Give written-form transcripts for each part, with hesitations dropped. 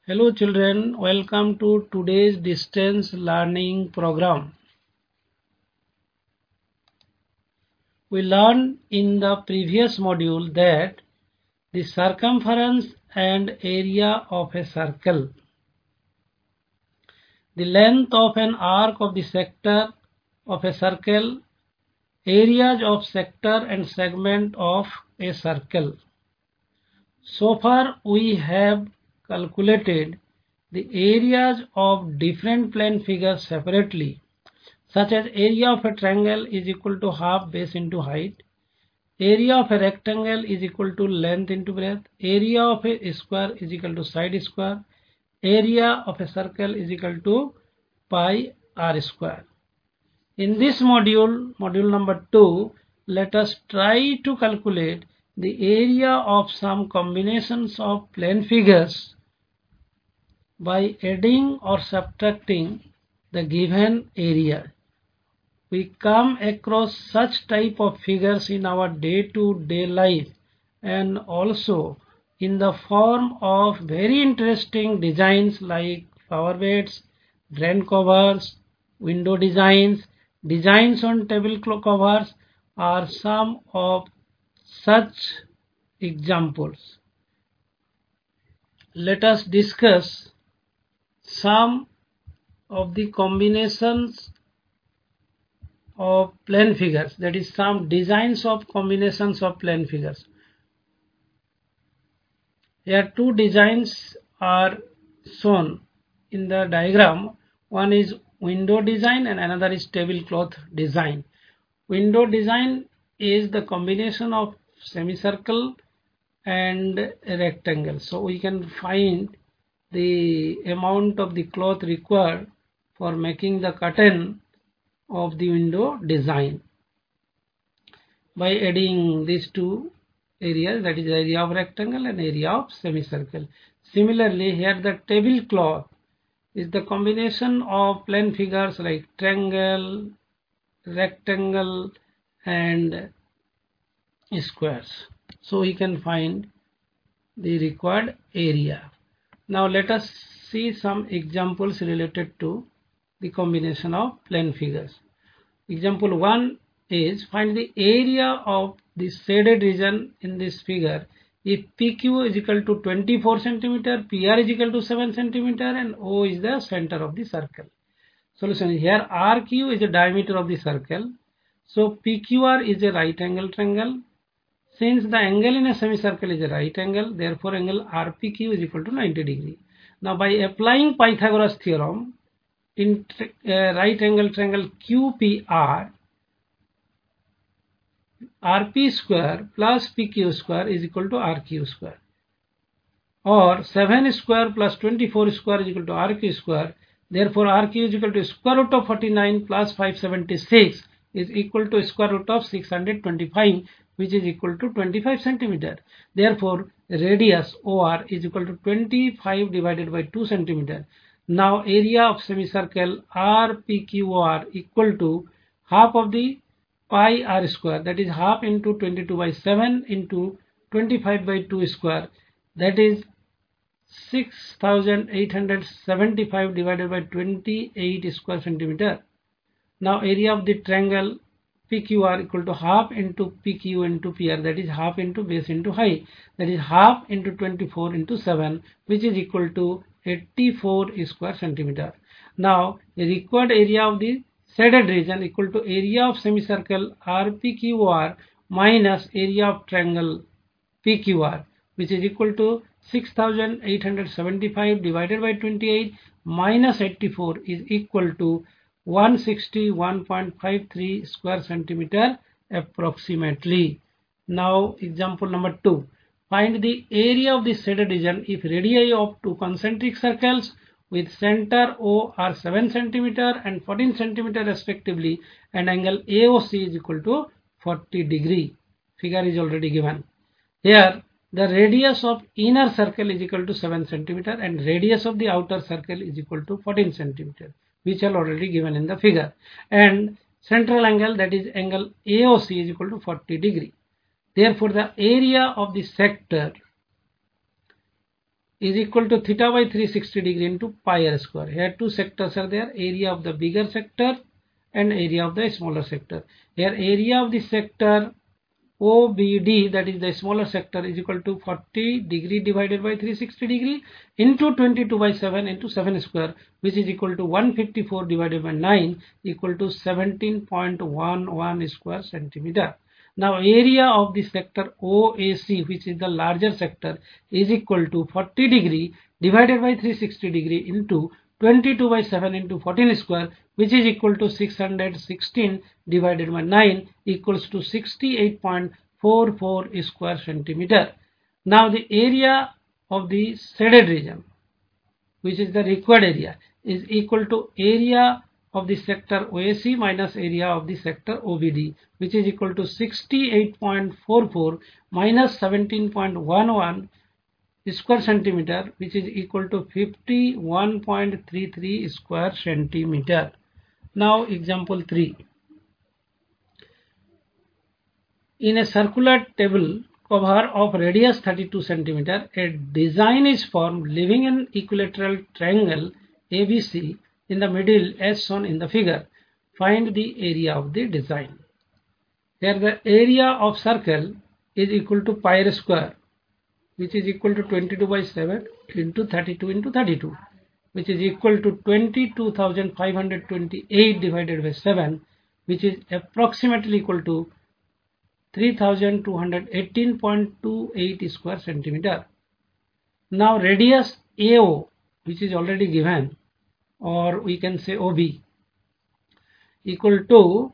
Hello children, welcome to today's distance learning program. We learned in the previous module that the circumference and area of a circle, the length of an arc of the sector of a circle, areas of sector and segment of a circle. So far we have calculated the areas of different plane figures separately, such as area of a triangle is equal to half base into height, area of a rectangle is equal to length into breadth, area of a square is equal to side square, area of a circle is equal to pi r square. In this module number 2, let us try to calculate the area of some combinations of plane figures by adding or subtracting the given area. We come across such type of figures in our day-to-day life and also in the form of very interesting designs like flower beds, drain covers, window designs, designs on table covers are some of such examples. Let us discuss some of the combinations of plane figures, that is some designs of combinations of plane figures. Here two designs are shown in the diagram. One is window design and another is tablecloth design. Window design is the combination of semicircle and a rectangle. So we can find the amount of the cloth required for making the curtain of the window design by adding these two areas, that is area of rectangle and area of semicircle. Similarly, here the tablecloth is the combination of plane figures like triangle, rectangle and squares. So we can find the required area. Now let us see some examples related to the combination of plane figures. Example 1 is find the area of the shaded region in this figure if PQ is equal to 24 centimeter, PR is equal to 7 centimeter and O is the center of the circle. Solution: here RQ is the diameter of the circle. So PQR is a right angle triangle. Since the angle in a semicircle is a right angle, therefore angle RPQ is equal to 90 degree. Now by applying Pythagoras theorem in right angle triangle QPR, RP square plus PQ square is equal to RQ square, or 7 square plus 24 square is equal to RQ square. Therefore RQ is equal to square root of 49 plus 576 is equal to square root of 625, which is equal to 25 centimeter. Therefore radius OR is equal to 25 divided by 2 centimeter. Now area of semicircle RPQR equal to half of the pi r square, that is half into 22 by 7 into 25 by 2 square, that is 6875 divided by 28 square centimeter. Now area of the triangle PQR equal to half into PQ into PR, that is half into base into height, that is half into 24 into 7, which is equal to 84 square centimeter. Now the required area of the shaded region equal to area of semicircle RPQR minus area of triangle PQR, which is equal to 6875 divided by 28 minus 84 is equal to 161.53 square centimeter approximately. Now example number 2. Find the area of the shaded region if radii of two concentric circles with center O are 7 centimeter and 14 centimeter respectively, and angle AOC is equal to 40 degree. Figure is already given. Here the radius of inner circle is equal to 7 centimeter and radius of the outer circle is equal to 14 centimeter, which are already given in the figure, and central angle, that is angle AOC, is equal to 40 degree. Therefore the area of the sector is equal to theta by 360 degree into pi r square. Here two sectors are there, area of the bigger sector and area of the smaller sector. Here area of the sector OBD, that is the smaller sector, is equal to 40 degree divided by 360 degree into 22 by 7 into 7 square, which is equal to 154 divided by 9 equal to 17.11 square centimeter. Now area of the sector OAC, which is the larger sector, is equal to 40 degree divided by 360 degree into 22 by 7 into 14 square, which is equal to 616 divided by 9 equals to 68.44 square centimeter. Now the area of the shaded region, which is the required area, is equal to area of the sector OAC minus area of the sector OBD, which is equal to 68.44 minus 17.11 square centimeter, which is equal to 51.33 square centimeter. Now example 3. In a circular table cover of radius 32 centimeter, a design is formed leaving an equilateral triangle ABC in the middle as shown in the figure. Find the area of the design. Here the area of circle is equal to pi r square, which is equal to 22 by 7 into 32 into 32, which is equal to 22,528 divided by 7, which is approximately equal to 3,218.28 square centimeter. Now radius AO, which is already given, or we can say OB, equal to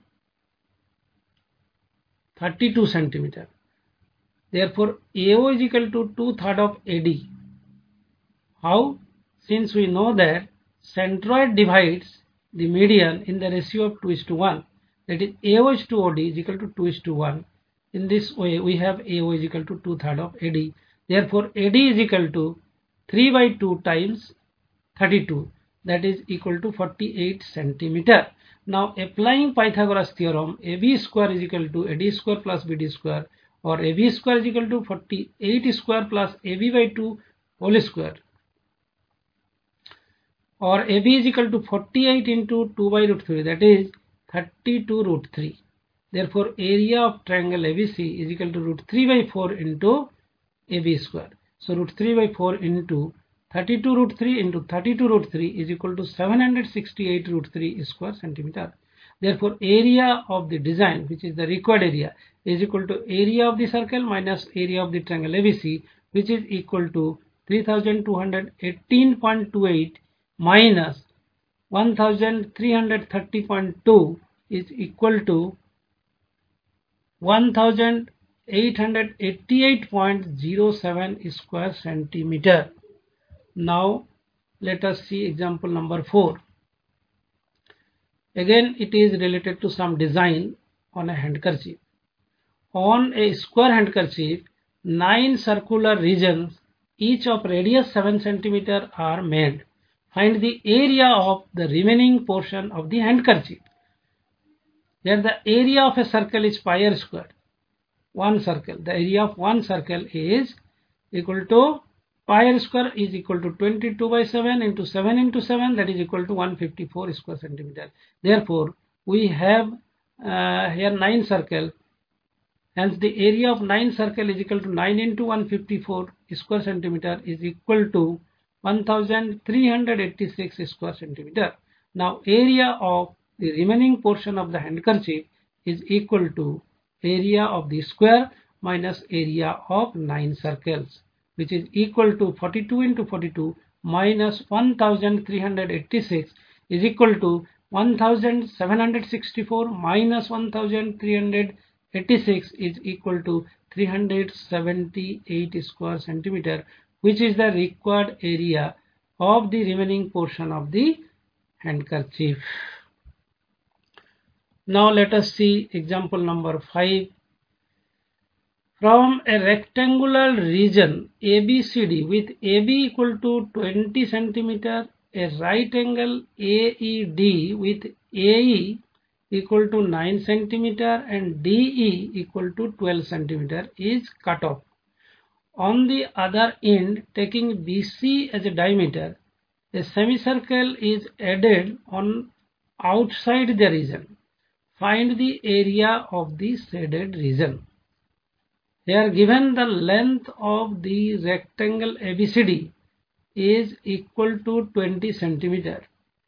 32 centimeter. Therefore, AO is equal to 2/3 of AD. How? Since we know that centroid divides the median in the ratio of 2:1, that is AO is to OD is equal to 2:1. In this way, we have AO is equal to 2/3 of AD. Therefore, AD is equal to 3 by 2 times 32, that is equal to 48 centimeter. Now, applying Pythagoras theorem, AB square is equal to AD square plus BD square, or AB square is equal to 48 square plus AB by 2 whole square, or AB is equal to 48 into 2 by root 3, that is 32 root 3. Therefore, area of triangle ABC is equal to root 3 by 4 into AB square. So root 3 by 4 into 32 root 3 into 32 root 3 is equal to 768 root 3 square centimeter. Therefore, area of the design, which is the required area, is equal to area of the circle minus area of the triangle ABC, which is equal to 3,218.28 minus 1,330.2 is equal to 1,888.07 square centimeter. Now let us see example number 4. Again, it is related to some design on a handkerchief. On a square handkerchief, 9 circular regions, each of radius 7 centimeter, are made. Find the area of the remaining portion of the handkerchief. Here the area of a circle is pi r square. One circle, the area of one circle is equal to pi r square is equal to 22 by 7 into 7 into 7, that is equal to 154 square centimeter. Therefore, we have here 9 circle. Hence, the area of 9 circle is equal to 9 into 154 square centimeter is equal to 1,386 square centimeter. Now, area of the remaining portion of the handkerchief is equal to area of the square minus area of 9 circles, which is equal to 42 into 42 minus 1,386 is equal to 1,764 minus 1,386 is equal to 378 square centimeter, which is the required area of the remaining portion of the handkerchief. Now let us see example number 5. From a rectangular region ABCD with AB equal to 20 centimeter, a right angle AED with AE equal to 9 centimeter and DE equal to 12 centimeter is cut off. On the other end, taking BC as a diameter, a semicircle is added on outside the region. Find the area of the shaded region. Here given the length of the rectangle ABCD is equal to 20 centimeter,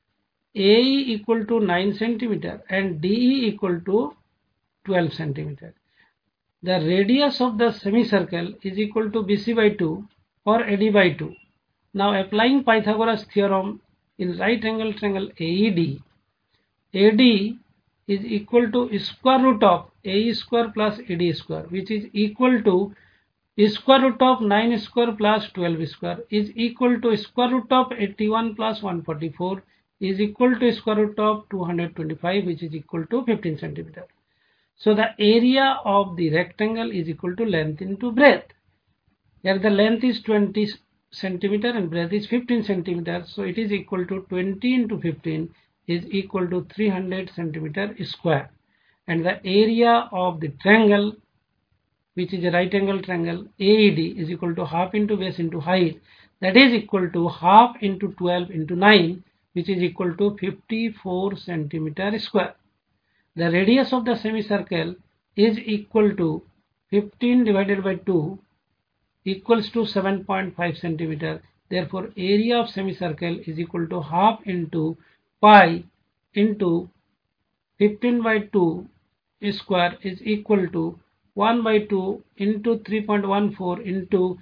AE equal to 9 centimeter and DE equal to 12 centimeter. The radius of the semicircle is equal to BC by 2 or AD by 2. Now applying Pythagoras theorem in right angle triangle AED, AD is equal to square root of AE square plus AD square, which is equal to square root of 9 square plus 12 square is equal to square root of 81 plus 144 is equal to square root of 225, which is equal to 15 centimeter. So the area of the rectangle is equal to length into breadth. Here the length is 20 centimeter and breadth is 15 centimeter. So it is equal to 20 into 15 is equal to 300 centimeter square. And the area of the triangle, which is a right angle triangle AED, is equal to half into base into height. That is equal to half into 12 into 9, which is equal to 54 centimeter square. The radius of the semicircle is equal to 15 divided by 2 equals to 7.5 centimeter. Therefore, area of semicircle is equal to half into pi into 15 by 2 square is equal to 1 by 2 into 3.14 into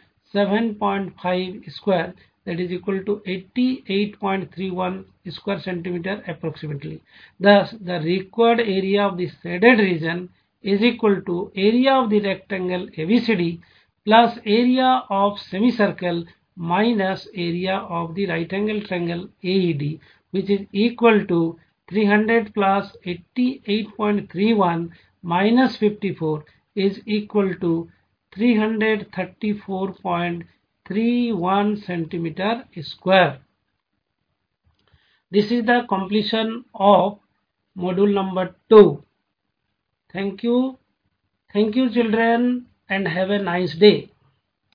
7.5 square, that is equal to 88.31 square centimeter approximately. Thus, the required area of the shaded region is equal to area of the rectangle ABCD plus area of semicircle minus area of the right angle triangle AED, which is equal to 300 plus 88.31 minus 54 is equal to 334.31 centimeter square. This is the completion of module number 2. Thank you. Thank you children and have a nice day.